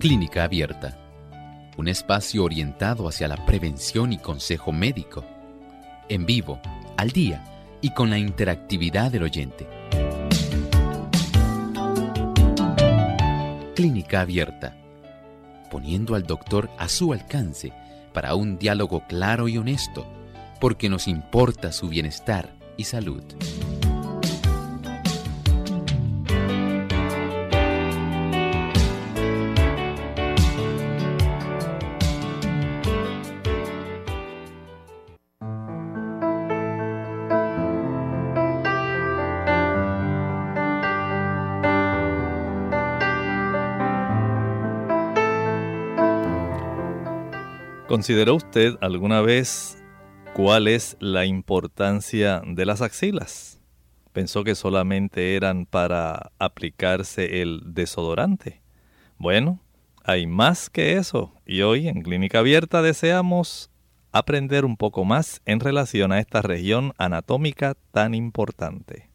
Clínica Abierta, un espacio orientado hacia la prevención y consejo médico, en vivo, al día y con la interactividad del oyente. Clínica Abierta, poniendo al doctor a su alcance para un diálogo claro y honesto, porque nos importa su bienestar y salud. ¿Consideró usted alguna vez cuál es la importancia de las axilas? ¿Pensó que solamente eran para aplicarse el desodorante? Bueno, hay más que eso, y hoy en Clínica Abierta deseamos aprender un poco más en relación a esta región anatómica tan importante.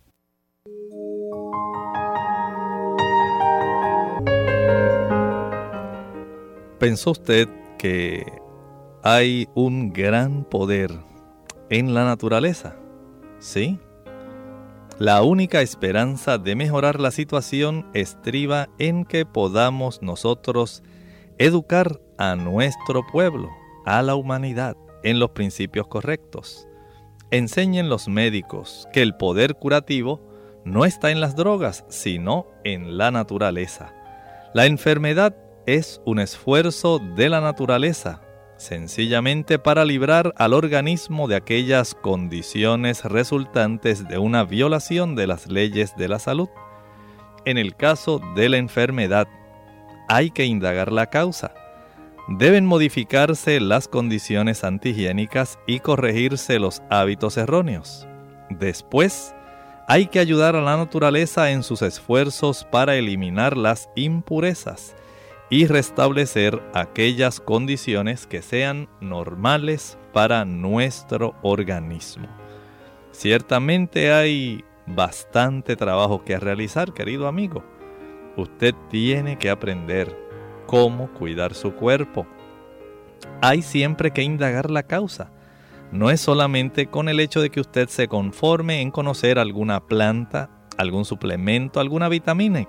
¿Pensó usted que hay un gran poder en la naturaleza? Sí. La única esperanza de mejorar la situación estriba en que podamos nosotros educar a nuestro pueblo, a la humanidad, en los principios correctos. Enseñen los médicos que el poder curativo no está en las drogas, sino en la naturaleza. La enfermedad es un esfuerzo de la naturaleza, sencillamente para librar al organismo de aquellas condiciones resultantes de una violación de las leyes de la salud. En el caso de la enfermedad, hay que indagar la causa. Deben modificarse las condiciones antihigiénicas y corregirse los hábitos erróneos. Después, hay que ayudar a la naturaleza en sus esfuerzos para eliminar las impurezas y restablecer aquellas condiciones que sean normales para nuestro organismo. Ciertamente hay bastante trabajo que realizar, querido amigo. Usted tiene que aprender cómo cuidar su cuerpo. Hay siempre que indagar la causa. No es solamente con el hecho de que usted se conforme en conocer alguna planta, algún suplemento, alguna vitamina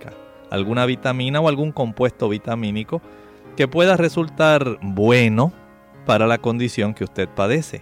o algún compuesto vitamínico que pueda resultar bueno para la condición que usted padece.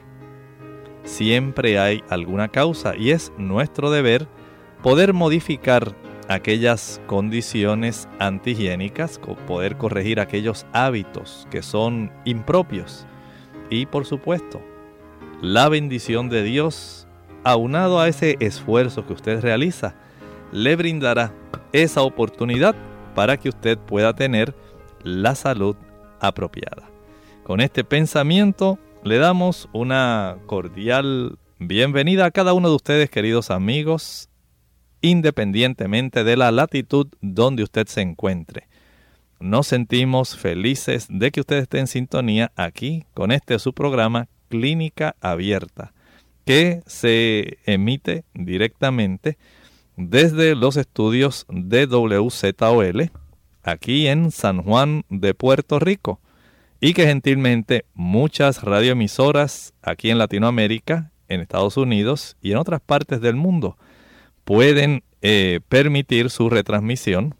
Siempre hay alguna causa y es nuestro deber poder modificar aquellas condiciones antihigiénicas, poder corregir aquellos hábitos que son impropios y, por supuesto, la bendición de Dios, aunado a ese esfuerzo que usted realiza, le brindará esa oportunidad para que usted pueda tener la salud apropiada. Con este pensamiento le damos una cordial bienvenida a cada uno de ustedes, queridos amigos, independientemente de la latitud donde usted se encuentre. Nos sentimos felices de que usted esté en sintonía aquí con su programa Clínica Abierta, que se emite directamente desde los estudios de WZOL, aquí en San Juan de Puerto Rico, y que gentilmente muchas radioemisoras aquí en Latinoamérica, en Estados Unidos y en otras partes del mundo pueden permitir su retransmisión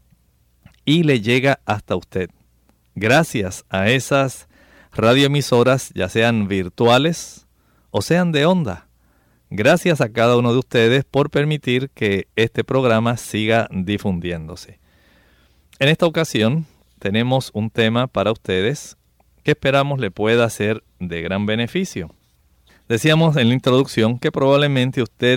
y le llega hasta usted. Gracias a esas radioemisoras, ya sean virtuales o sean de onda. Gracias a cada uno de ustedes por permitir que este programa siga difundiéndose. En esta ocasión tenemos un tema para ustedes que esperamos le pueda ser de gran beneficio. Decíamos en la introducción que probablemente usted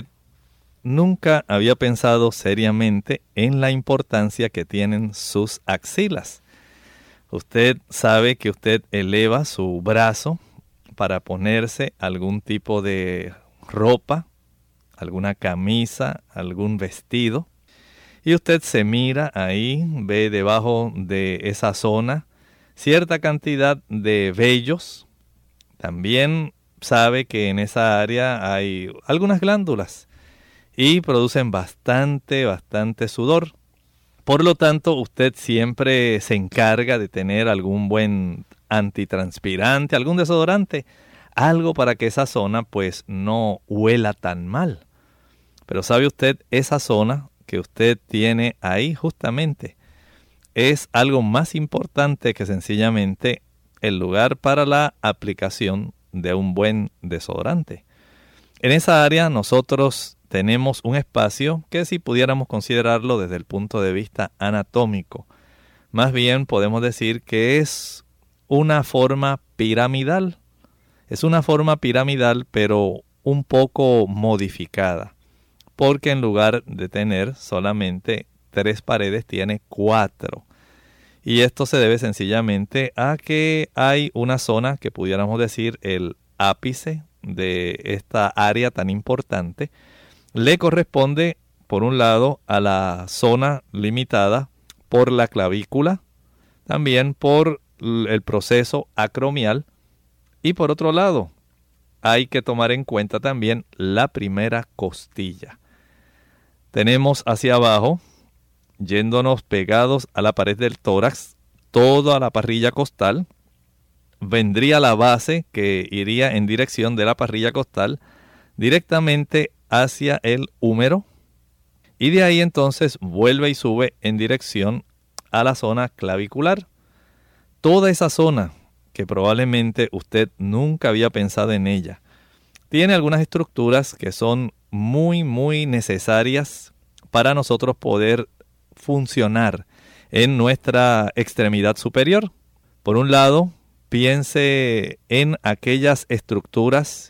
nunca había pensado seriamente en la importancia que tienen sus axilas. Usted sabe que usted eleva su brazo para ponerse algún tipo de ropa, alguna camisa, algún vestido, y usted se mira ahí, ve debajo de esa zona cierta cantidad de vellos. También sabe que en esa área hay algunas glándulas y producen bastante sudor. Por lo tanto, usted siempre se encarga de tener algún buen antitranspirante, algún desodorante, algo para que esa zona pues no huela tan mal. Pero ¿sabe usted? Esa zona que usted tiene ahí justamente es algo más importante que sencillamente el lugar para la aplicación de un buen desodorante. En esa área nosotros tenemos un espacio que, si pudiéramos considerarlo desde el punto de vista anatómico, más bien podemos decir que es una forma piramidal. Es una forma piramidal, pero un poco modificada, porque en lugar de tener solamente 3 paredes, tiene 4. Y esto se debe sencillamente a que hay una zona que pudiéramos decir el ápice de esta área tan importante. Le corresponde, por un lado, a la zona limitada por la clavícula, también por el proceso acromial, y por otro lado, hay que tomar en cuenta también la primera costilla. Tenemos hacia abajo, yéndonos pegados a la pared del tórax, toda la parrilla costal. Vendría la base que iría en dirección de la parrilla costal directamente hacia el húmero, y de ahí entonces vuelve y sube en dirección a la zona clavicular. Toda esa zona, que probablemente usted nunca había pensado en ella, tiene algunas estructuras que son muy necesarias para nosotros poder funcionar en nuestra extremidad superior. Por un lado, piense en aquellas estructuras,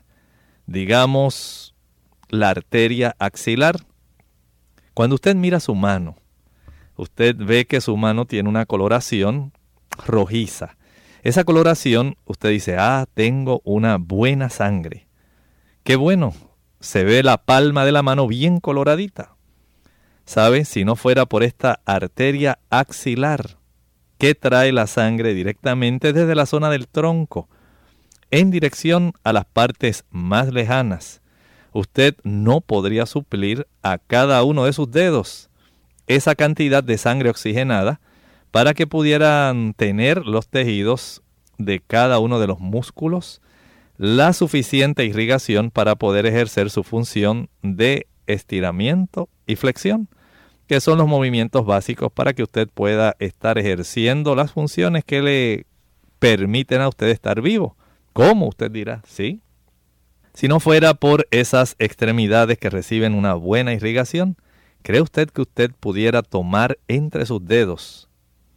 digamos, la arteria axilar. Cuando usted mira su mano, usted ve que su mano tiene una coloración rojiza. Esa coloración, usted dice, tengo una buena sangre. ¡Qué bueno! Se ve la palma de la mano bien coloradita. ¿Sabe? Si no fuera por esta arteria axilar, que trae la sangre directamente desde la zona del tronco en dirección a las partes más lejanas, usted no podría suplir a cada uno de sus dedos esa cantidad de sangre oxigenada para que pudieran tener los tejidos de cada uno de los músculos la suficiente irrigación para poder ejercer su función de estiramiento y flexión, que son los movimientos básicos para que usted pueda estar ejerciendo las funciones que le permiten a usted estar vivo. ¿Cómo? Usted dirá, sí. Si no fuera por esas extremidades que reciben una buena irrigación, ¿cree usted que usted pudiera tomar entre sus dedos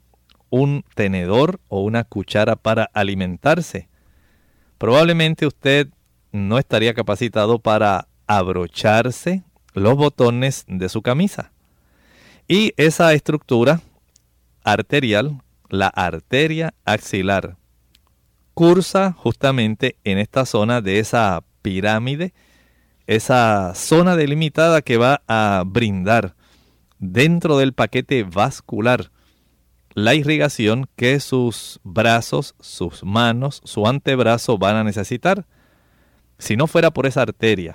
un tenedor o una cuchara para alimentarse? Probablemente usted no estaría capacitado para abrocharse los botones de su camisa. Y esa estructura arterial, la arteria axilar, cursa justamente en esta zona de esa pirámide, esa zona delimitada que va a brindar dentro del paquete vascular la irrigación que sus brazos, sus manos, su antebrazo van a necesitar. Si no fuera por esa arteria,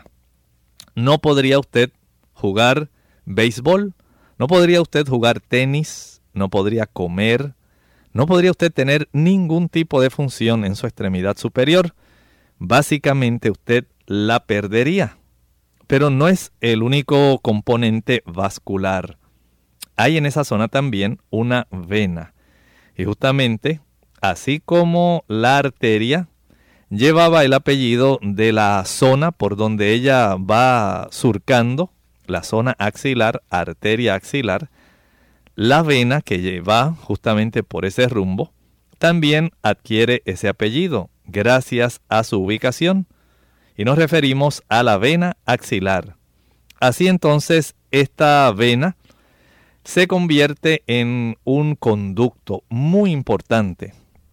no podría usted jugar béisbol, no podría usted jugar tenis, no podría comer, no podría usted tener ningún tipo de función en su extremidad superior. Básicamente usted la perdería. Pero no es el único componente vascular. Hay en esa zona también una vena. Y justamente, así como la arteria llevaba el apellido de la zona por donde ella va surcando, la zona axilar, arteria axilar, la vena que lleva justamente por ese rumbo también adquiere ese apellido gracias a su ubicación, y nos referimos a la vena axilar. Así entonces, esta vena se convierte en un conducto muy importante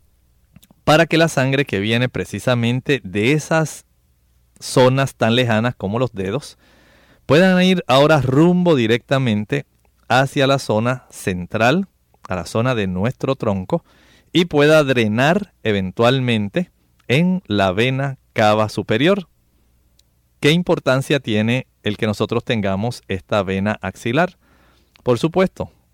para que la sangre que viene precisamente de esas zonas tan lejanas como los dedos puedan ir ahora rumbo directamente hacia la zona central, a la zona de nuestro tronco, y pueda drenar eventualmente en la vena cava superior. ¿Qué importancia tiene el que nosotros tengamos esta vena axilar? Por supuesto,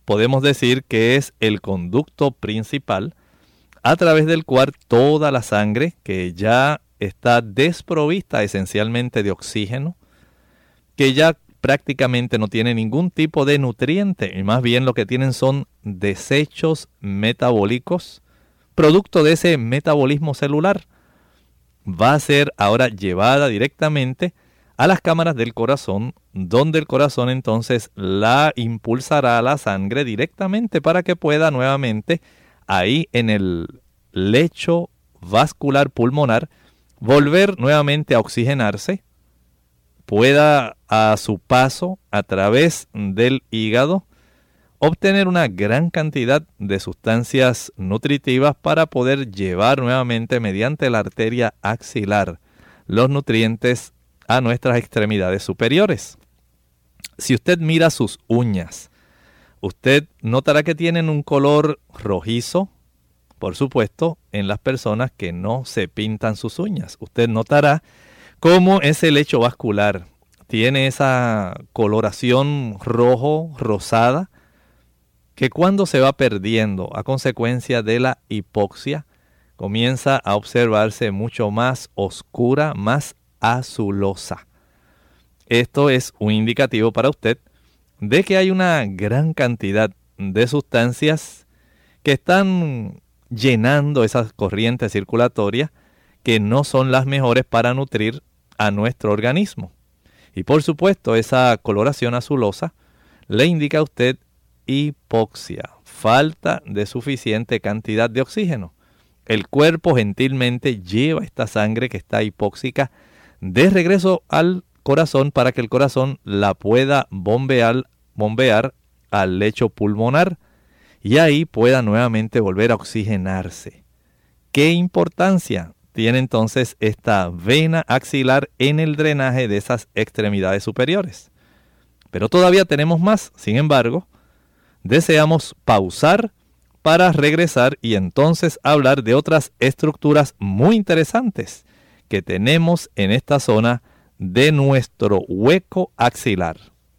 podemos decir que es el conducto principal a través del cual toda la sangre, que ya está desprovista esencialmente de oxígeno, que ya prácticamente no tiene ningún tipo de nutriente, y más bien lo que tienen son desechos metabólicos, producto de ese metabolismo celular, va a ser ahora llevada directamente a las cámaras del corazón, donde el corazón entonces la impulsará a la sangre directamente para que pueda nuevamente ahí en el lecho vascular pulmonar volver nuevamente a oxigenarse, pueda a su paso a través del hígado obtener una gran cantidad de sustancias nutritivas para poder llevar nuevamente mediante la arteria axilar los nutrientes a nuestras extremidades superiores. Si usted mira sus uñas, usted notará que tienen un color rojizo, por supuesto, en las personas que no se pintan sus uñas. Usted notará cómo ese lecho vascular tiene esa coloración rojo, rosada, que cuando se va perdiendo a consecuencia de la hipoxia, comienza a observarse mucho más oscura, más azulosa. Esto es un indicativo para usted de que hay una gran cantidad de sustancias que están llenando esas corrientes circulatorias que no son las mejores para nutrir a nuestro organismo. Y por supuesto, esa coloración azulosa le indica a usted hipoxia, falta de suficiente cantidad de oxígeno. El cuerpo gentilmente lleva esta sangre que está hipóxica de regreso al corazón para que el corazón la pueda bombear al lecho pulmonar y ahí pueda nuevamente volver a oxigenarse. ¿Qué importancia tiene entonces esta vena axilar en el drenaje de esas extremidades superiores? Pero todavía tenemos más. Sin embargo, deseamos pausar para regresar y entonces hablar de otras estructuras muy interesantes que tenemos en esta zona de nuestro hueco axilar.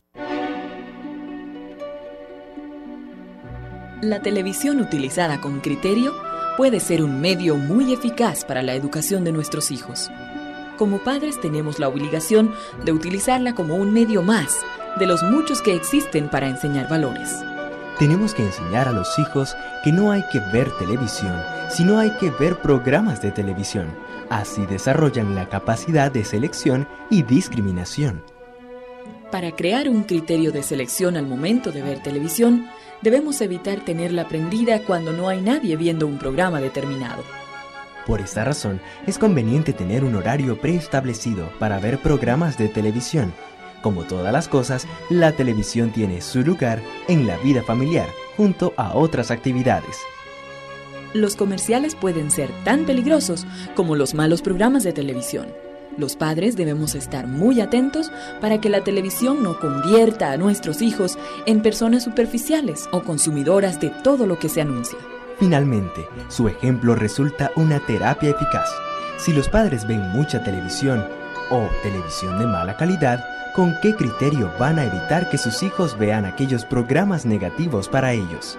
La televisión utilizada con criterio puede ser un medio muy eficaz para la educación de nuestros hijos. Como padres tenemos la obligación de utilizarla como un medio más de los muchos que existen para enseñar valores. Tenemos que enseñar a los hijos que no hay que ver televisión, sino hay que ver programas de televisión. Así desarrollan la capacidad de selección y discriminación. Para crear un criterio de selección al momento de ver televisión, debemos evitar tenerla prendida cuando no hay nadie viendo un programa determinado. Por esta razón, es conveniente tener un horario preestablecido para ver programas de televisión. Como todas las cosas, la televisión tiene su lugar en la vida familiar, junto a otras actividades. Los comerciales pueden ser tan peligrosos como los malos programas de televisión. Los padres debemos estar muy atentos para que la televisión no convierta a nuestros hijos en personas superficiales o consumidoras de todo lo que se anuncia. Finalmente, su ejemplo resulta una terapia eficaz. Si los padres ven mucha televisión o televisión de mala calidad, ¿con qué criterio van a evitar que sus hijos vean aquellos programas negativos para ellos?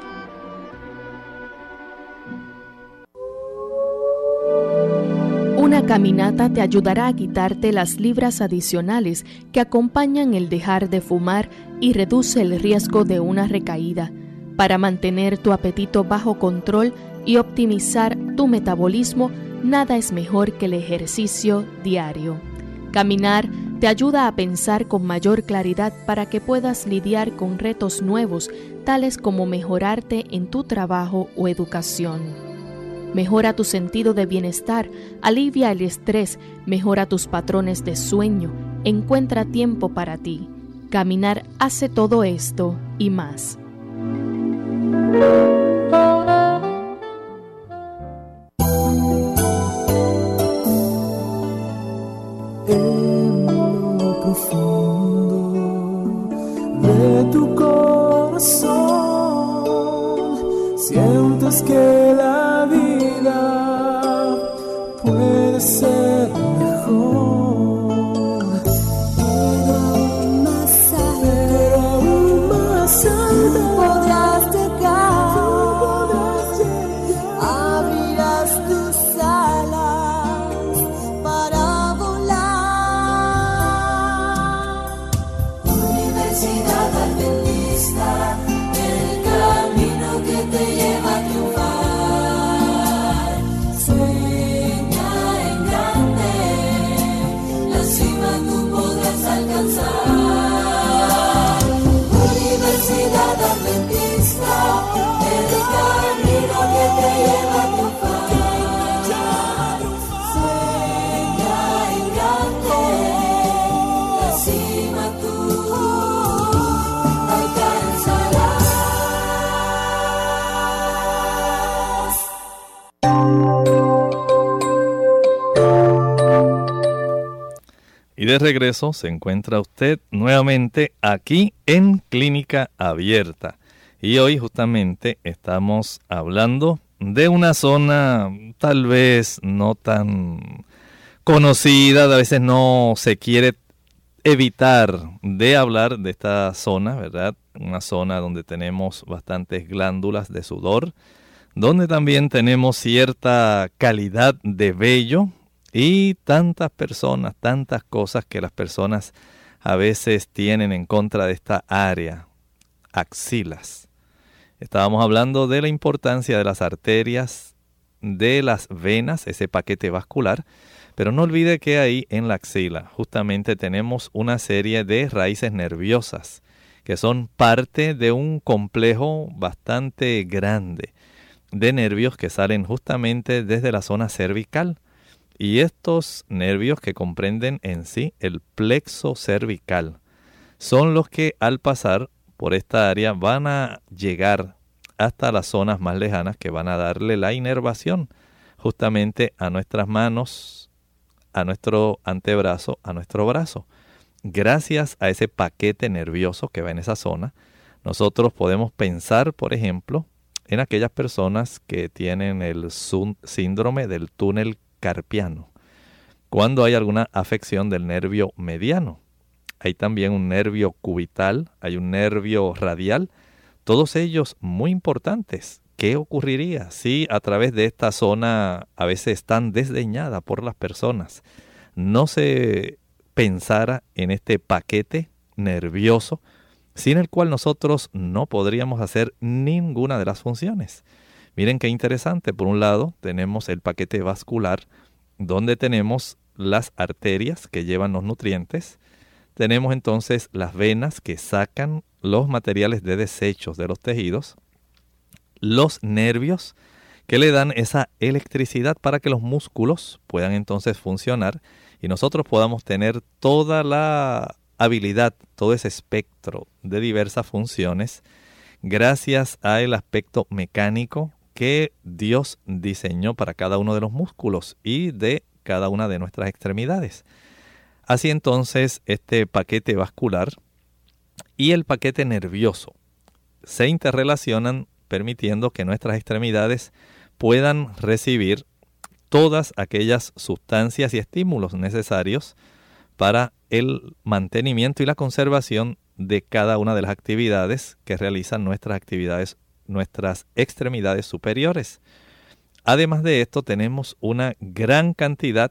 Una caminata te ayudará a quitarte las libras adicionales que acompañan el dejar de fumar y reduce el riesgo de una recaída. Para mantener tu apetito bajo control y optimizar tu metabolismo, nada es mejor que el ejercicio diario. Caminar te ayuda a pensar con mayor claridad para que puedas lidiar con retos nuevos, tales como mejorarte en tu trabajo o educación. Mejora tu sentido de bienestar, alivia el estrés, mejora tus patrones de sueño, encuentra tiempo para ti. Caminar hace todo esto y más. En lo profundo de tu corazón sientes que la vida puede ser mejor, pero aún más alto podrás de regreso se encuentra usted nuevamente aquí en Clínica Abierta. Y hoy justamente estamos hablando de una zona tal vez no tan conocida, a veces no se quiere evitar de hablar de esta zona, ¿verdad? Una zona donde tenemos bastantes glándulas de sudor, donde también tenemos cierta calidad de vello y tantas personas, tantas cosas que las personas a veces tienen en contra de esta área, axilas. Estábamos hablando de la importancia de las arterias, de las venas, ese paquete vascular, pero no olvide que ahí en la axila justamente tenemos una serie de raíces nerviosas que son parte de un complejo bastante grande de nervios que salen justamente desde la zona cervical. Y estos nervios que comprenden en sí el plexo cervical son los que al pasar por esta área van a llegar hasta las zonas más lejanas que van a darle la inervación justamente a nuestras manos, a nuestro antebrazo, a nuestro brazo. Gracias a ese paquete nervioso que va en esa zona, nosotros podemos pensar, por ejemplo, en aquellas personas que tienen el síndrome del túnel carpiano, cuando hay alguna afección del nervio mediano. Hay también un nervio cubital, hay un nervio radial, todos ellos muy importantes. ¿Qué ocurriría si a través de esta zona a veces tan desdeñada por las personas no se pensara en este paquete nervioso, sin el cual nosotros no podríamos hacer ninguna de las funciones? Miren qué interesante. Por un lado tenemos el paquete vascular, donde tenemos las arterias que llevan los nutrientes. Tenemos entonces las venas que sacan los materiales de desechos de los tejidos. Los nervios que le dan esa electricidad para que los músculos puedan entonces funcionar y nosotros podamos tener toda la habilidad, todo ese espectro de diversas funciones gracias al aspecto mecánico que Dios diseñó para cada uno de los músculos y de cada una de nuestras extremidades. Así entonces, este paquete vascular y el paquete nervioso se interrelacionan, permitiendo que nuestras extremidades puedan recibir todas aquellas sustancias y estímulos necesarios para el mantenimiento y la conservación de cada una de las actividades que realizan nuestras extremidades superiores. Además de esto, tenemos una gran cantidad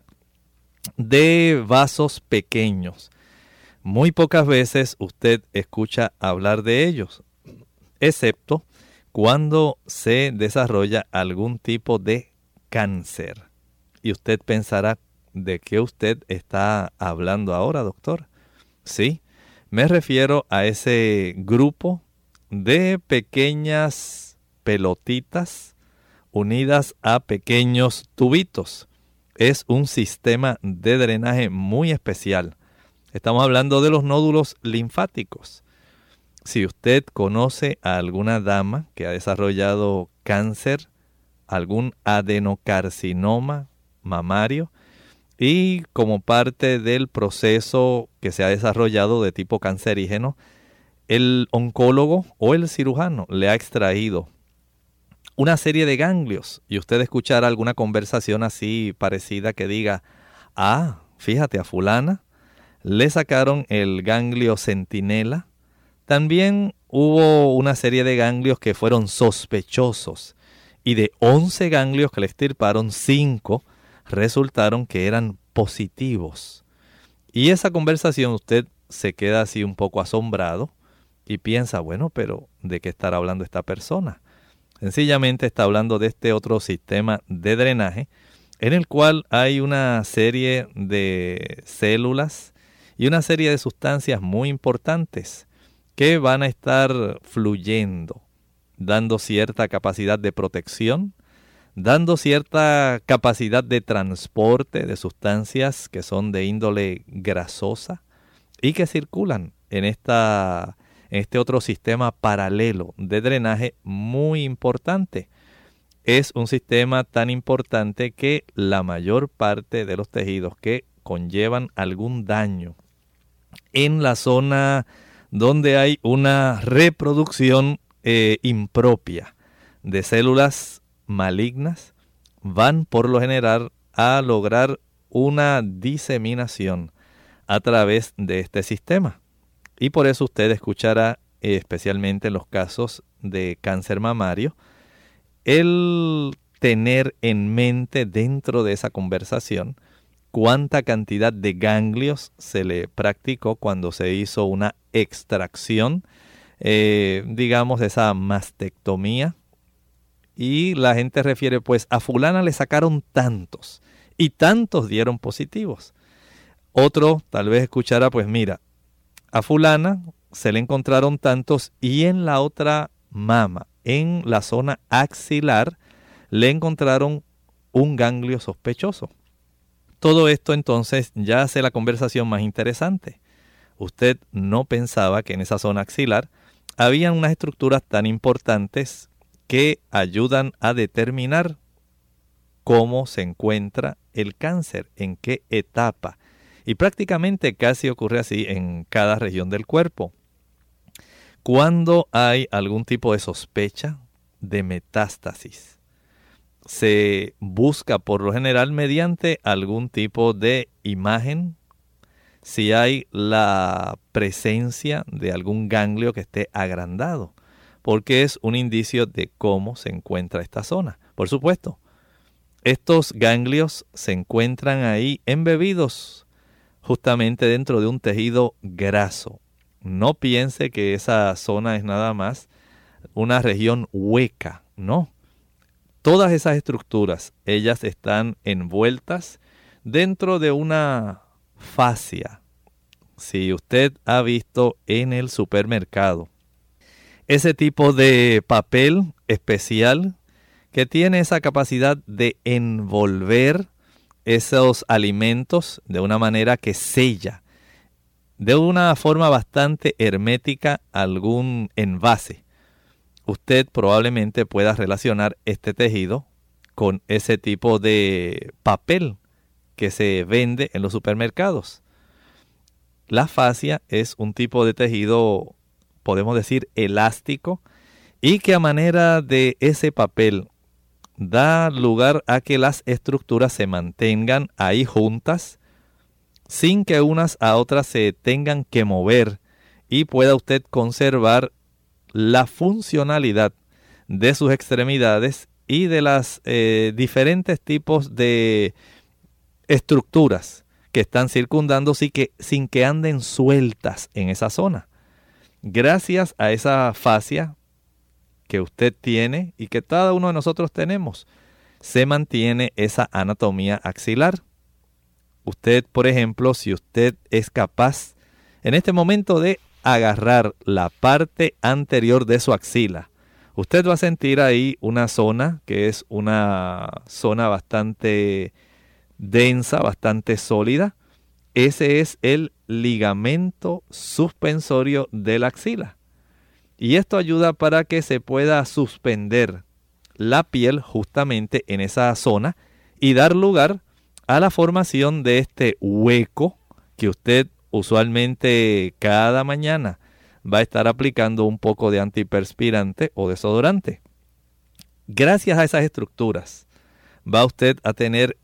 de vasos pequeños. Muy pocas veces usted escucha hablar de ellos, excepto cuando se desarrolla algún tipo de cáncer. Y usted pensará, ¿de qué usted está hablando ahora, doctor? Sí, me refiero a ese grupo de pequeñas pelotitas unidas a pequeños tubitos. Es un sistema de drenaje muy especial. Estamos hablando de los nódulos linfáticos. Si usted conoce a alguna dama que ha desarrollado cáncer, algún adenocarcinoma mamario, y como parte del proceso que se ha desarrollado de tipo cancerígeno, el oncólogo o el cirujano le ha extraído una serie de ganglios y usted escuchará alguna conversación así parecida que diga, fíjate, a fulana le sacaron el ganglio centinela. También hubo una serie de ganglios que fueron sospechosos y de 11 ganglios que le extirparon, 5 resultaron que eran positivos. Y esa conversación usted se queda así un poco asombrado y piensa, bueno, pero ¿de qué estará hablando esta persona? Sencillamente está hablando de este otro sistema de drenaje en el cual hay una serie de células y una serie de sustancias muy importantes que van a estar fluyendo, dando cierta capacidad de protección, dando cierta capacidad de transporte de sustancias que son de índole grasosa y que circulan en este otro sistema paralelo de drenaje muy importante. Es un sistema tan importante que la mayor parte de los tejidos que conllevan algún daño en la zona donde hay una reproducción impropia de células malignas, van por lo general a lograr una diseminación a través de este sistema. Y por eso usted escuchará, especialmente en los casos de cáncer mamario, el tener en mente dentro de esa conversación cuánta cantidad de ganglios se le practicó cuando se hizo una extracción, digamos, de esa mastectomía. Y la gente refiere, pues, a fulana le sacaron tantos y tantos dieron positivos. Otro tal vez escuchará, pues mira, a fulana se le encontraron tantos y en la otra mama, en la zona axilar, le encontraron un ganglio sospechoso. Todo esto entonces ya hace la conversación más interesante. Usted no pensaba que en esa zona axilar habían unas estructuras tan importantes que ayudan a determinar cómo se encuentra el cáncer, en qué etapa. Y prácticamente casi ocurre así en cada región del cuerpo. Cuando hay algún tipo de sospecha de metástasis, se busca por lo general mediante algún tipo de imagen, si hay la presencia de algún ganglio que esté agrandado, porque es un indicio de cómo se encuentra esta zona. Por supuesto, estos ganglios se encuentran ahí embebidos justamente dentro de un tejido graso. No piense que esa zona es nada más una región hueca, no. Todas esas estructuras, ellas están envueltas dentro de una fascia. Si usted ha visto en el supermercado ese tipo de papel especial que tiene esa capacidad de envolver esos alimentos de una manera que sella de una forma bastante hermética algún envase, usted probablemente pueda relacionar este tejido con ese tipo de papel que se vende en los supermercados. La fascia es un tipo de tejido, podemos decir, elástico, y que a manera de ese papel da lugar a que las estructuras se mantengan ahí juntas, sin que unas a otras se tengan que mover, y pueda usted conservar la funcionalidad de sus extremidades y de las diferentes tipos de estructuras que están circundando sin que anden sueltas en esa zona. Gracias a esa fascia que usted tiene y que cada uno de nosotros tenemos, se mantiene esa anatomía axilar. Usted, por ejemplo, si usted es capaz en este momento de agarrar la parte anterior de su axila, usted va a sentir ahí una zona que es una zona bastante densa, bastante sólida. Ese es el ligamento suspensorio de la axila. Y esto ayuda para que se pueda suspender la piel justamente en esa zona y dar lugar a la formación de este hueco que usted usualmente cada mañana va a estar aplicando un poco de antiperspirante o desodorante. Gracias a esas estructuras va usted a tener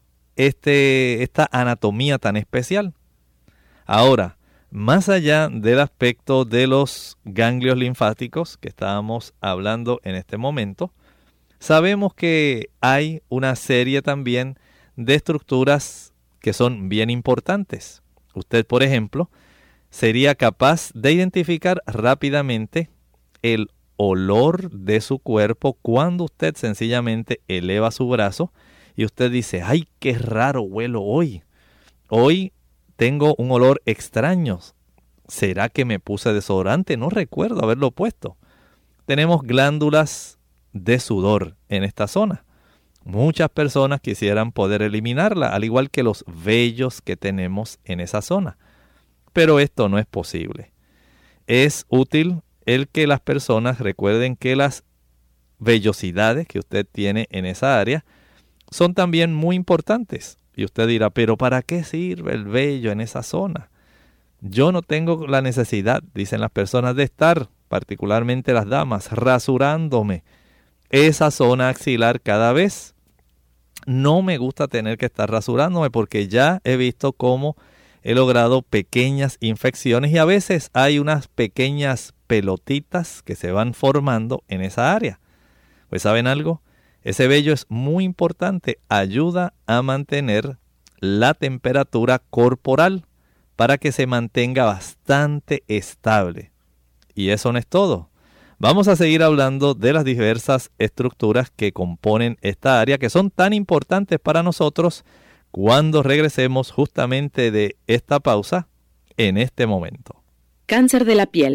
esta anatomía tan especial. Ahora, más allá del aspecto de los ganglios linfáticos que estábamos hablando en este momento, sabemos que hay una serie también de estructuras que son bien importantes. Usted, por ejemplo, sería capaz de identificar rápidamente el olor de su cuerpo cuando usted sencillamente eleva su brazo y usted dice, ¡ay, qué raro huelo hoy! Hoy tengo un olor extraño. ¿Será que me puse desodorante? No recuerdo haberlo puesto. Tenemos glándulas de sudor en esta zona. Muchas personas quisieran poder eliminarla, al igual que los vellos que tenemos en esa zona. Pero esto no es posible. Es útil el que las personas recuerden que las vellosidades que usted tiene en esa área son también muy importantes. Y usted dirá, pero ¿para qué sirve el vello en esa zona? Yo no tengo la necesidad, dicen las personas, de estar, particularmente las damas, rasurándome esa zona axilar cada vez. No me gusta tener que estar rasurándome porque ya he visto cómo he logrado pequeñas infecciones y a veces hay unas pequeñas pelotitas que se van formando en esa área. Pues ¿saben algo? Ese vello es muy importante, ayuda a mantener la temperatura corporal para que se mantenga bastante estable. Y eso no es todo. Vamos a seguir hablando de las diversas estructuras que componen esta área, que son tan importantes para nosotros cuando regresemos justamente de esta pausa en este momento. Cáncer de la piel.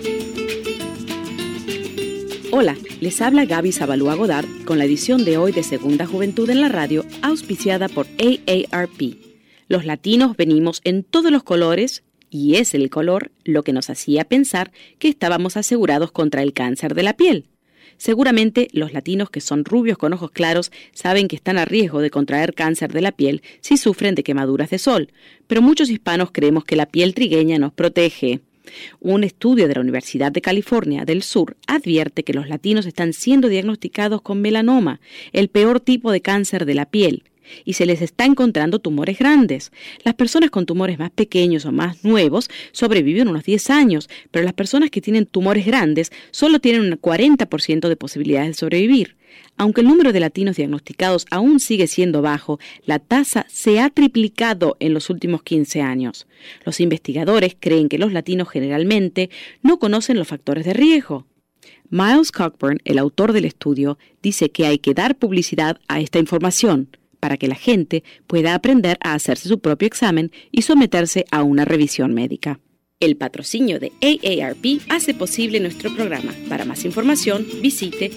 Hola, les habla Gaby Zabalúa Godard con la edición de hoy de Segunda Juventud en la Radio, auspiciada por AARP. Los latinos venimos en todos los colores y es el color lo que nos hacía pensar que estábamos asegurados contra el cáncer de la piel. Seguramente los latinos que son rubios con ojos claros saben que están a riesgo de contraer cáncer de la piel si sufren de quemaduras de sol, pero muchos hispanos creemos que la piel trigueña nos protege. Un estudio de la Universidad de California del Sur advierte que los latinos están siendo diagnosticados con melanoma, el peor tipo de cáncer de la piel, y se les está encontrando tumores grandes. Las personas con tumores más pequeños o más nuevos sobreviven unos 10 años, pero las personas que tienen tumores grandes solo tienen un 40% de posibilidades de sobrevivir. Aunque el número de latinos diagnosticados aún sigue siendo bajo, la tasa se ha triplicado en los últimos 15 años. Los investigadores creen que los latinos generalmente no conocen los factores de riesgo. Miles Cockburn, el autor del estudio, dice que hay que dar publicidad a esta información para que la gente pueda aprender a hacerse su propio examen y someterse a una revisión médica. El patrocinio de AARP hace posible nuestro programa. Para más información, visite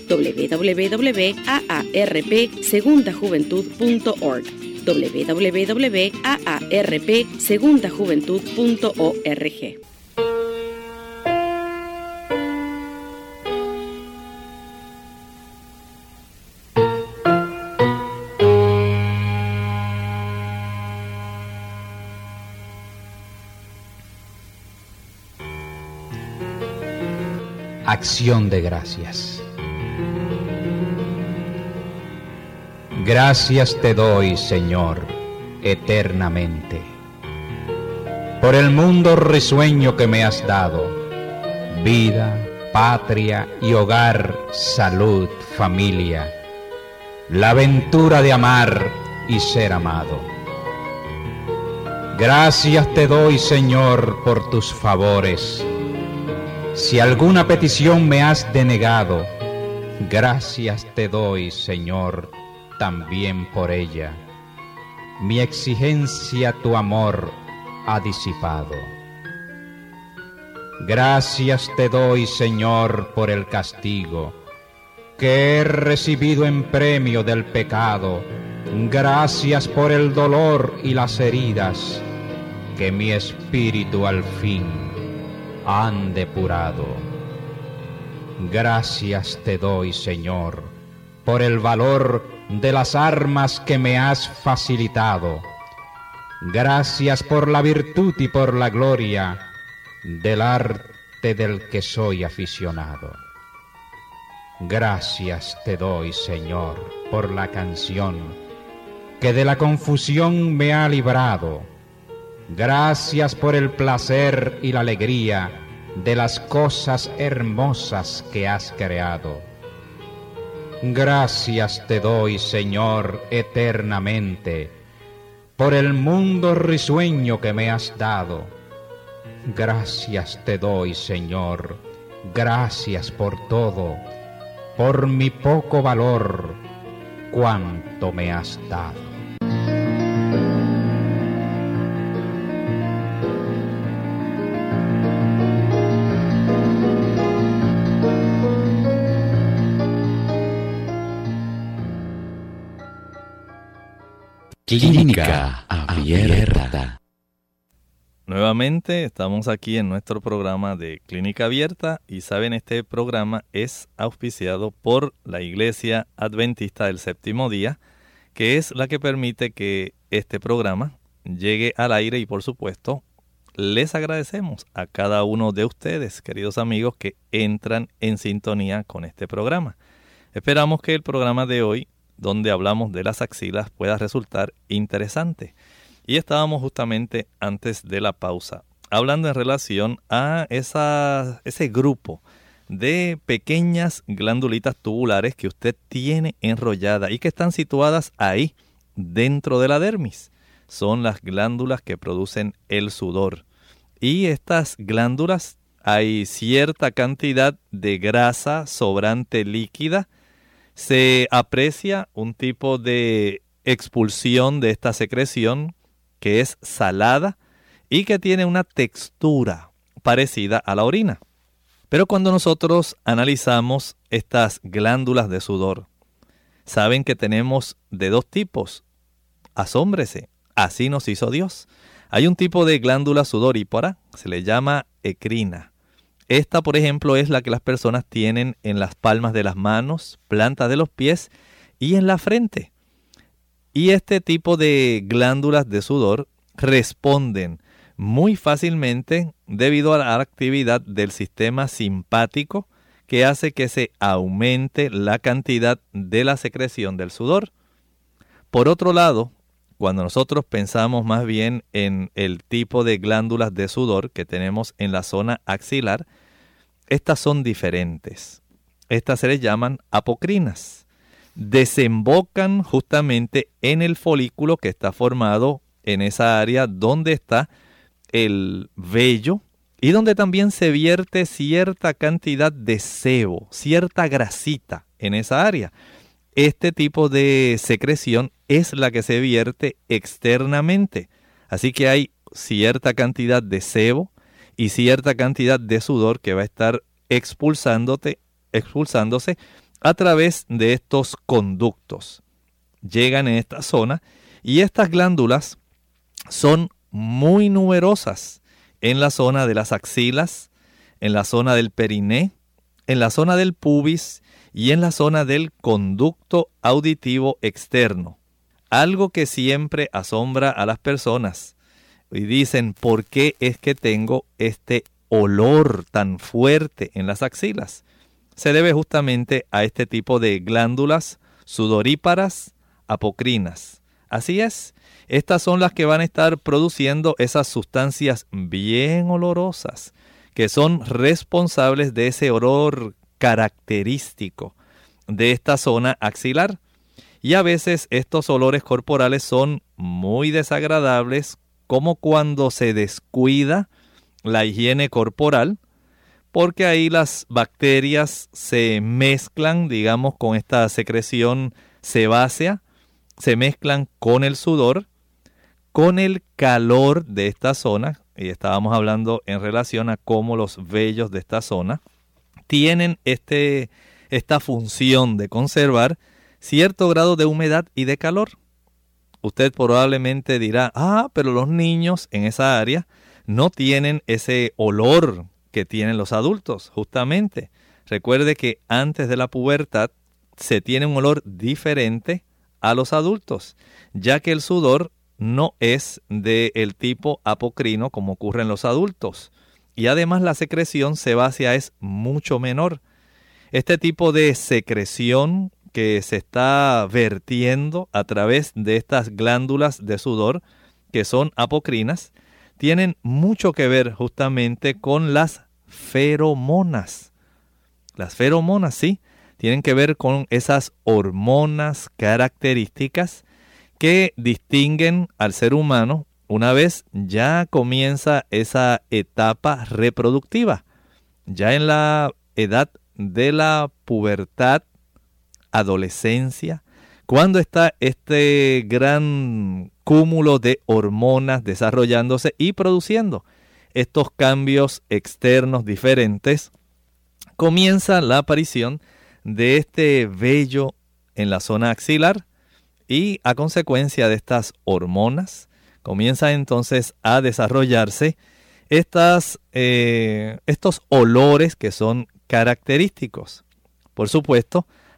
www.aarpsegundajuventud.org www.aarpsegundajuventud.org. Acción de gracias. Gracias te doy, Señor, eternamente, por el mundo risueño que me has dado, vida, patria y hogar, salud, familia, la aventura de amar y ser amado. Gracias te doy, Señor, por tus favores. Si alguna petición me has denegado, gracias te doy, Señor, también por ella. Mi exigencia tu amor ha disipado. Gracias te doy, Señor, por el castigo que he recibido en premio del pecado. Gracias por el dolor y las heridas que mi espíritu al fin han depurado. Gracias te doy, Señor, por el valor de las armas que me has facilitado. Gracias por la virtud y por la gloria del arte del que soy aficionado. Gracias te doy, Señor, por la canción que de la confusión me ha librado. Gracias por el placer y la alegría de las cosas hermosas que has creado. Gracias te doy, Señor, eternamente, por el mundo risueño que me has dado. Gracias te doy, Señor, gracias por todo, por mi poco valor, cuánto me has dado. Clínica Abierta. Nuevamente estamos aquí en nuestro programa de Clínica Abierta y saben, este programa es auspiciado por la Iglesia Adventista del Séptimo Día que es la que permite que este programa llegue al aire y, por supuesto, les agradecemos a cada uno de ustedes, queridos amigos, que entran en sintonía con este programa. Esperamos que el programa de hoy, donde hablamos de las axilas, pueda resultar interesante. Y estábamos justamente antes de la pausa hablando en relación a ese grupo de pequeñas glandulitas tubulares que usted tiene enrollada y que están situadas ahí dentro de la dermis. Son las glándulas que producen el sudor. Y estas glándulas, hay cierta cantidad de grasa sobrante líquida. Se aprecia un tipo de expulsión de esta secreción que es salada y que tiene una textura parecida a la orina. Pero cuando nosotros analizamos estas glándulas de sudor, saben que tenemos de dos tipos. Asómbrese, así nos hizo Dios. Hay un tipo de glándula sudorípara, se le llama ecrina. Esta, por ejemplo, es la que las personas tienen en las palmas de las manos, plantas de los pies y en la frente. Y este tipo de glándulas de sudor responden muy fácilmente debido a la actividad del sistema simpático que hace que se aumente la cantidad de la secreción del sudor. Por otro lado, cuando nosotros pensamos más bien en el tipo de glándulas de sudor que tenemos en la zona axilar, estas son diferentes. Estas se les llaman apocrinas. Desembocan justamente en el folículo que está formado en esa área donde está el vello y donde también se vierte cierta cantidad de sebo, cierta grasita en esa área. Este tipo de secreción es la que se vierte externamente. Así que hay cierta cantidad de sebo y cierta cantidad de sudor que va a estar expulsándose a través de estos conductos. Llegan en esta zona y estas glándulas son muy numerosas en la zona de las axilas, en la zona del periné, en la zona del pubis y en la zona del conducto auditivo externo. Algo que siempre asombra a las personas. Y dicen, ¿por qué es que tengo este olor tan fuerte en las axilas? Se debe justamente a este tipo de glándulas sudoríparas apocrinas. Así es. Estas son las que van a estar produciendo esas sustancias bien olorosas que son responsables de ese olor característico de esta zona axilar. Y a veces estos olores corporales son muy desagradables, como cuando se descuida la higiene corporal, porque ahí las bacterias se mezclan, digamos, con esta secreción sebácea, se mezclan con el sudor, con el calor de esta zona, y estábamos hablando en relación a cómo los vellos de esta zona tienen esta función de conservar cierto grado de humedad y de calor. Usted probablemente dirá, pero los niños en esa área no tienen ese olor que tienen los adultos, justamente. Recuerde que antes de la pubertad se tiene un olor diferente a los adultos, ya que el sudor no es del tipo apocrino como ocurre en los adultos. Y además la secreción sebácea es mucho menor. Este tipo de secreción que se está vertiendo a través de estas glándulas de sudor, que son apocrinas, tienen mucho que ver justamente con las feromonas. Las feromonas, sí, tienen que ver con esas hormonas características que distinguen al ser humano una vez ya comienza esa etapa reproductiva. Ya en la edad de la pubertad, adolescencia, cuando está este gran cúmulo de hormonas desarrollándose y produciendo estos cambios externos diferentes, comienza la aparición de este vello en la zona axilar y a consecuencia de estas hormonas comienza entonces a desarrollarse estos olores que son característicos. Por supuesto,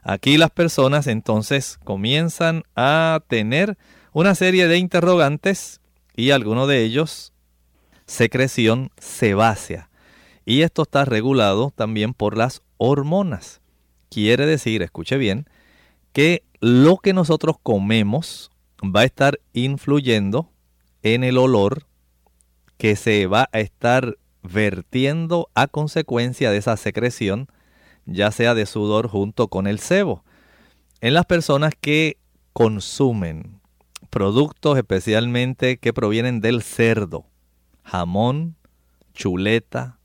Aquí las personas entonces comienzan a tener una serie de interrogantes y alguno de ellos secreción sebácea. Y esto está regulado también por las hormonas. Quiere decir, escuche bien, que lo que nosotros comemos va a estar influyendo en el olor que se va a estar vertiendo a consecuencia de esa secreción, ya sea de sudor junto con el sebo. En las personas que consumen productos especialmente que provienen del cerdo, jamón, chuleta,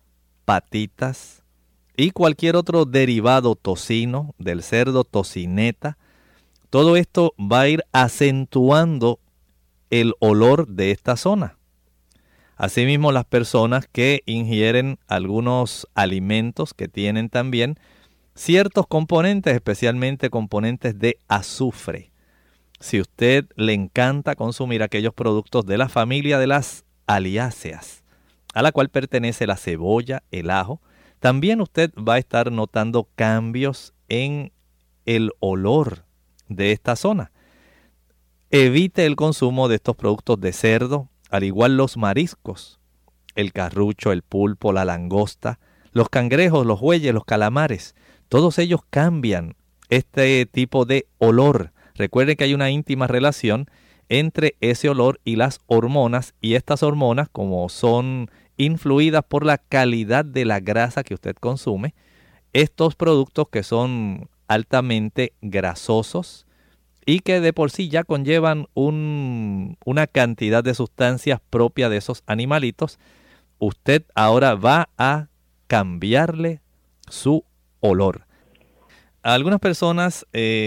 patitas y cualquier otro derivado tocino del cerdo, tocineta, todo esto va a ir acentuando el olor de esta zona. Asimismo, las personas que ingieren algunos alimentos que tienen también ciertos componentes, especialmente componentes de azufre. Si usted le encanta consumir aquellos productos de la familia de las aliáceas, a la cual pertenece la cebolla, el ajo, también usted va a estar notando cambios en el olor de esta zona. Evite el consumo de estos productos de cerdo, al igual los mariscos, el carrucho, el pulpo, la langosta, los cangrejos, los bueyes, los calamares. Todos ellos cambian este tipo de olor. Recuerden que hay una íntima relación entre ese olor y las hormonas, y estas hormonas, como son influidas por la calidad de la grasa que usted consume, estos productos que son altamente grasosos y que de por sí ya conllevan una cantidad de sustancias propias de esos animalitos, usted ahora va a cambiarle su olor. Algunas personas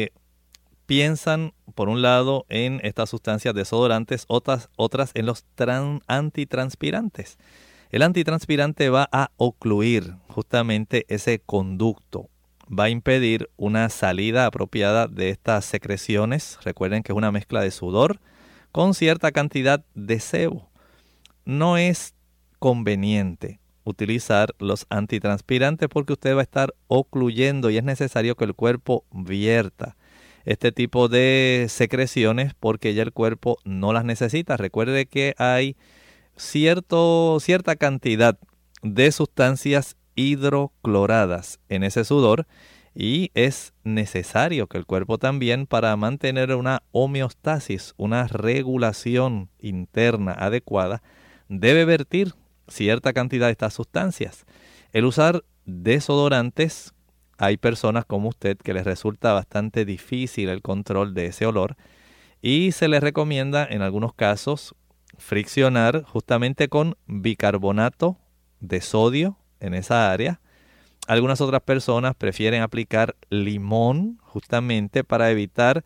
piensan, por un lado, en estas sustancias desodorantes, otras en los antitranspirantes. El antitranspirante va a ocluir justamente ese conducto, va a impedir una salida apropiada de estas secreciones. Recuerden que es una mezcla de sudor con cierta cantidad de sebo. No es conveniente utilizar los antitranspirantes porque usted va a estar ocluyendo y es necesario que el cuerpo vierta este tipo de secreciones porque ya el cuerpo no las necesita. Recuerde que hay cierta cantidad de sustancias hidrocloradas en ese sudor y es necesario que el cuerpo también, para mantener una homeostasis, una regulación interna adecuada, debe vertir cierta cantidad de estas sustancias. El usar desodorantes, hay personas como usted que les resulta bastante difícil el control de ese olor y se les recomienda en algunos casos friccionar justamente con bicarbonato de sodio en esa área. Algunas otras personas prefieren aplicar limón justamente para evitar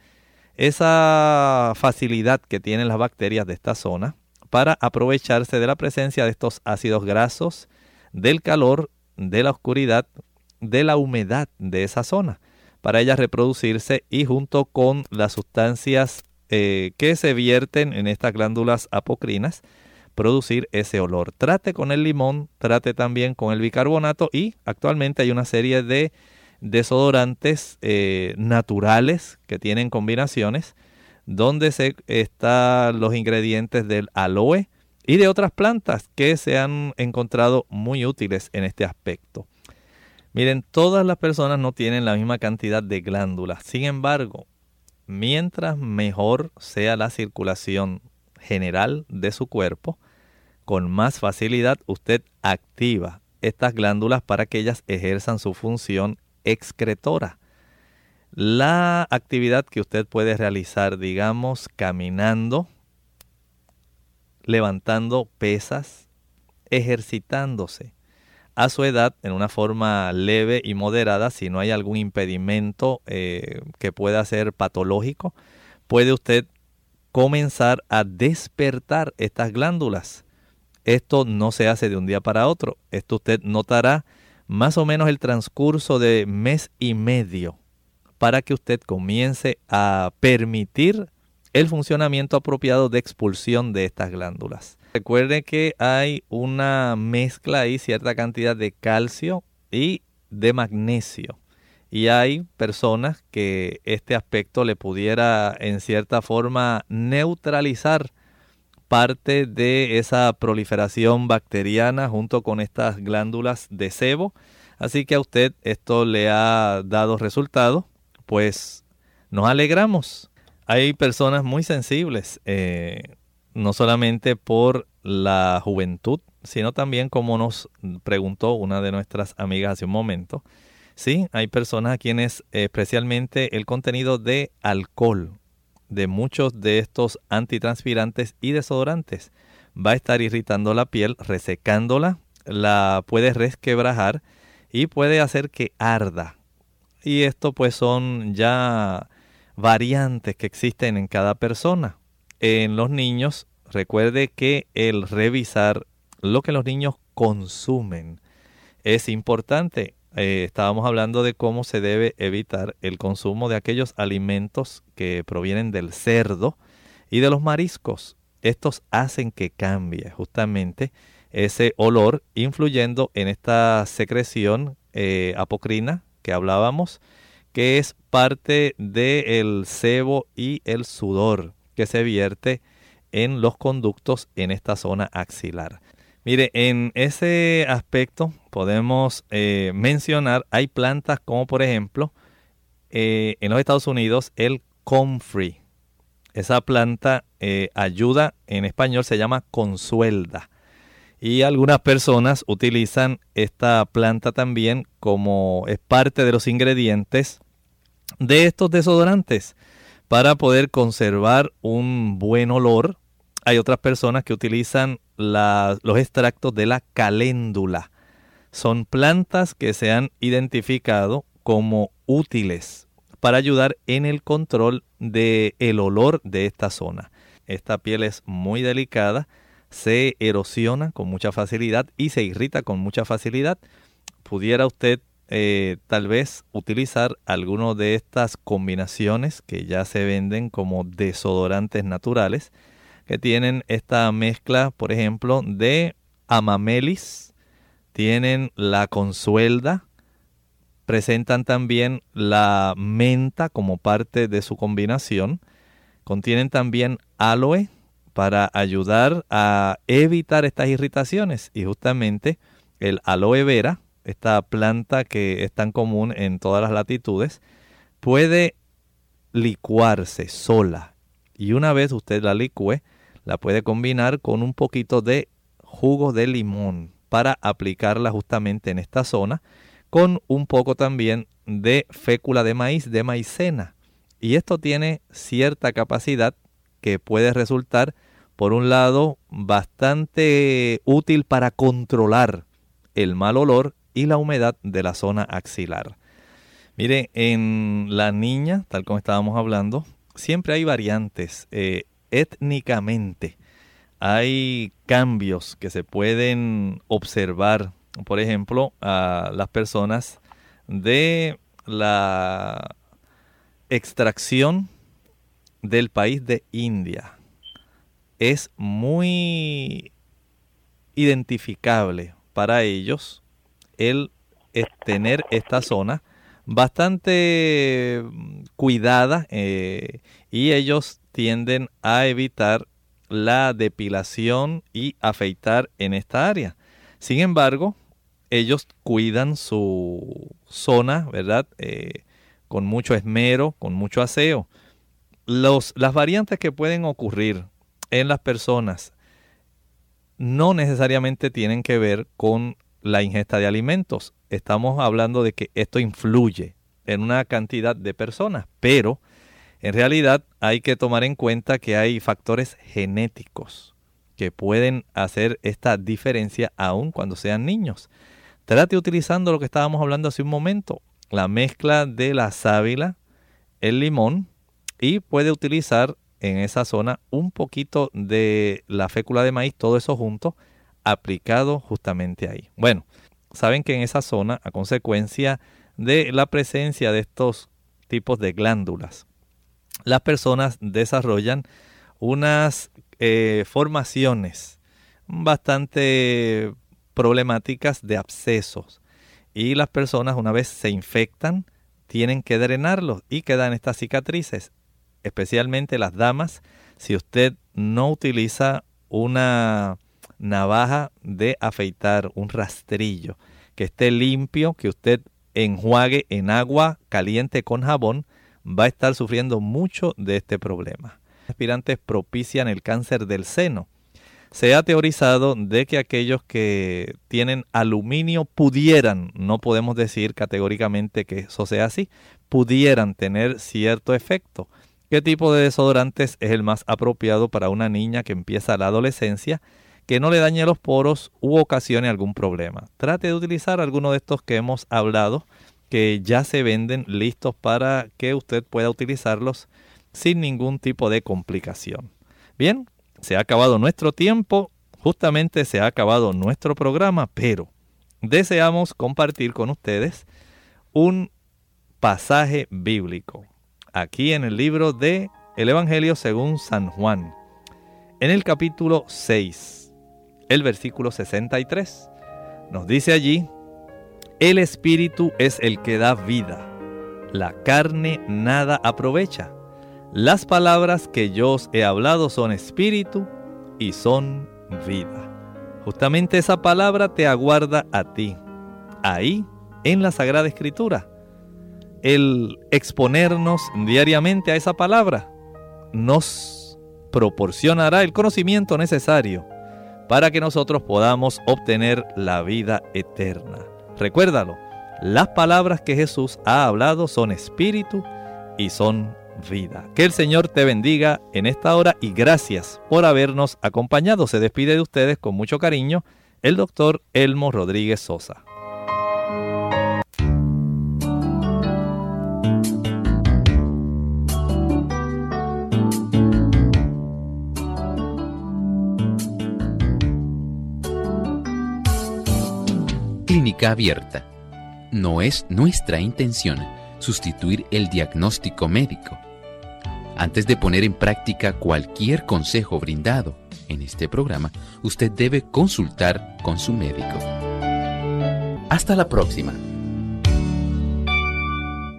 esa facilidad que tienen las bacterias de esta zona para aprovecharse de la presencia de estos ácidos grasos, del calor, de la oscuridad, de la humedad de esa zona, para ellas reproducirse y junto con las sustancias que se vierten en estas glándulas apocrinas, producir ese olor. Trate con el limón, trate también con el bicarbonato y actualmente hay una serie de desodorantes naturales que tienen combinaciones donde están los ingredientes del aloe y de otras plantas que se han encontrado muy útiles en este aspecto. Miren, todas las personas no tienen la misma cantidad de glándulas. Sin embargo, mientras mejor sea la circulación general de su cuerpo, con más facilidad usted activa estas glándulas para que ellas ejerzan su función excretora. La actividad que usted puede realizar, digamos, caminando, levantando pesas, ejercitándose a su edad en una forma leve y moderada, si no hay algún impedimento que pueda ser patológico, puede usted comenzar a despertar estas glándulas. Esto no se hace de un día para otro. Esto usted notará más o menos el transcurso de mes y medio para que usted comience a permitir el funcionamiento apropiado de expulsión de estas glándulas. Recuerde que hay una mezcla ahí, cierta cantidad de calcio y de magnesio. Y hay personas que este aspecto le pudiera en cierta forma neutralizar parte de esa proliferación bacteriana junto con estas glándulas de sebo. Así que a usted esto le ha dado resultado, pues nos alegramos. Hay personas muy sensibles, no solamente por la juventud, sino también, como nos preguntó una de nuestras amigas hace un momento, sí, hay personas a quienes especialmente el contenido de alcohol de muchos de estos antitranspirantes y desodorantes va a estar irritando la piel, resecándola, la puede resquebrajar y puede hacer que arda. Y esto pues son ya variantes que existen en cada persona. En los niños, recuerde que el revisar lo que los niños consumen es importante. Estábamos hablando de cómo se debe evitar el consumo de aquellos alimentos que provienen del cerdo y de los mariscos. Estos hacen que cambie justamente ese olor, influyendo en esta secreción apocrina que hablábamos, que es parte del sebo y el sudor que se vierte en los conductos en esta zona axilar. Mire, en ese aspecto podemos mencionar, hay plantas como por ejemplo, en los Estados Unidos, el comfrey. Esa planta ayuda, en español se llama consuelda. Y algunas personas utilizan esta planta también como es parte de los ingredientes de estos desodorantes para poder conservar un buen olor. Hay otras personas que utilizan los extractos de la caléndula. Son plantas que se han identificado como útiles para ayudar en el control del olor de esta zona. Esta piel es muy delicada, se erosiona con mucha facilidad y se irrita con mucha facilidad. Pudiera usted tal vez utilizar alguno de estas combinaciones que ya se venden como desodorantes naturales, que tienen esta mezcla, por ejemplo, de amamelis, tienen la consuelda, presentan también la menta como parte de su combinación, contienen también aloe para ayudar a evitar estas irritaciones, y justamente el aloe vera, esta planta que es tan común en todas las latitudes, puede licuarse sola, y una vez usted la licúe, la puede combinar con un poquito de jugo de limón para aplicarla justamente en esta zona, con un poco también de fécula de maíz, de maicena. Y esto tiene cierta capacidad que puede resultar, por un lado, bastante útil para controlar el mal olor y la humedad de la zona axilar. Mire, en la niña, tal como estábamos hablando, siempre hay variantes. Étnicamente hay cambios que se pueden observar. Por ejemplo, a las personas de la extracción del país de India. Es muy identificable para ellos el tener esta zona bastante cuidada y ellos tienden a evitar la depilación y afeitar en esta área. Sin embargo, ellos cuidan su zona, ¿verdad? Con mucho esmero, con mucho aseo. Las variantes que pueden ocurrir en las personas no necesariamente tienen que ver con la ingesta de alimentos. Estamos hablando de que esto influye en una cantidad de personas, pero en realidad hay que tomar en cuenta que hay factores genéticos que pueden hacer esta diferencia aun cuando sean niños. Trate utilizando lo que estábamos hablando hace un momento, la mezcla de la sábila, el limón, y puede utilizar en esa zona un poquito de la fécula de maíz, todo eso junto, aplicado justamente ahí. Bueno, saben que en esa zona, a consecuencia de la presencia de estos tipos de glándulas, las personas desarrollan unas formaciones bastante problemáticas de abscesos. Y las personas, una vez se infectan, tienen que drenarlos y quedan estas cicatrices, especialmente las damas. Si usted no utiliza una navaja de afeitar, un rastrillo que esté limpio, que usted enjuague en agua caliente con jabón, va a estar sufriendo mucho de este problema. Los aspirantes propician el cáncer del seno. Se ha teorizado de que aquellos que tienen aluminio pudieran, no podemos decir categóricamente que eso sea así, pudieran tener cierto efecto. ¿Qué tipo de desodorantes es el más apropiado para una niña que empieza la adolescencia, que no le dañe los poros u ocasione algún problema? Trate de utilizar alguno de estos que hemos hablado, que ya se venden listos para que usted pueda utilizarlos sin ningún tipo de complicación. Bien, se ha acabado nuestro tiempo, justamente se ha acabado nuestro programa, pero deseamos compartir con ustedes un pasaje bíblico aquí en el libro de El Evangelio según San Juan, en el capítulo 6, el versículo 63. Nos dice allí: el Espíritu es el que da vida, la carne nada aprovecha. Las palabras que yo os he hablado son espíritu y son vida. Justamente esa palabra te aguarda a ti, ahí en la Sagrada Escritura. El exponernos diariamente a esa palabra nos proporcionará el conocimiento necesario para que nosotros podamos obtener la vida eterna. Recuérdalo, las palabras que Jesús ha hablado son espíritu y son vida. Que el Señor te bendiga en esta hora y gracias por habernos acompañado. Se despide de ustedes con mucho cariño el doctor Elmo Rodríguez Sosa. Clínica Abierta. No es nuestra intención sustituir el diagnóstico médico. Antes de poner en práctica cualquier consejo brindado en este programa, usted debe consultar con su médico. Hasta la próxima.